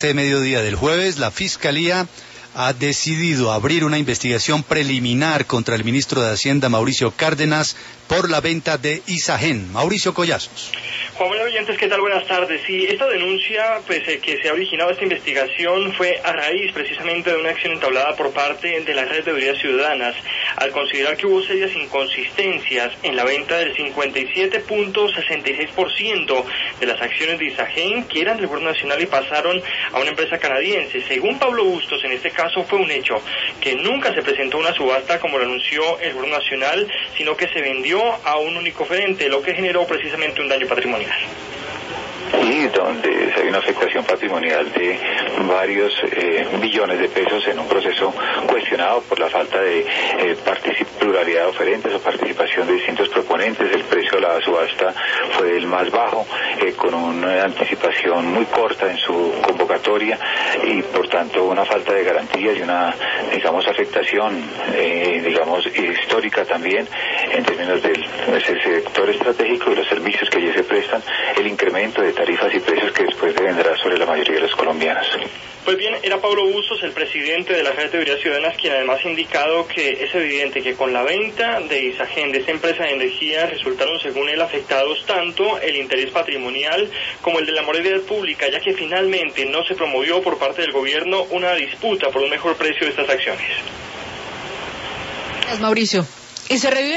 Este mediodía del jueves, la Fiscalía ha decidido abrir una investigación preliminar contra el ministro de Hacienda, Mauricio Cárdenas, por la venta de Isagen. Mauricio Collazos. Juan Manuel Oyentes, ¿qué tal? Buenas tardes. Sí, esta denuncia que se ha originado esta investigación fue a raíz precisamente de una acción entablada por parte de la Red de Veedurías Ciudadanas, al considerar que hubo serias inconsistencias en la venta del 57.66% de las acciones de Isagen, que eran del Gobierno Nacional y pasaron a una empresa canadiense. Según Pablo Bustos, en este caso fue un hecho que nunca se presentó una subasta como lo anunció el Gobierno Nacional, sino que se vendió a un único oferente, lo que generó precisamente un daño patrimonial. Y donde hay una afectación patrimonial de varios billones de pesos en un proceso cuestionado por la falta de pluralidad de oferentes o participación de distintos proponentes. El precio de la subasta fue el más bajo, con una anticipación muy corta en su convocatoria y por tanto una falta de garantías y una, afectación, histórica también en términos del sector estratégico y los servicios que allí se prestan, el incremento de tarifas y precios que después vendrá sobre la mayoría de los colombianos. Pues bien, era Pablo Bustos, el presidente de la Red de Veedurías Ciudadanas, quien además ha indicado que es evidente que con la venta de Isagen, de esta empresa de energía, resultaron, según él, afectados tanto el interés patrimonial como el de la moralidad pública, ya que finalmente no se promovió por parte del gobierno una disputa por un mejor precio de estas acciones. Gracias, Mauricio. Y se revive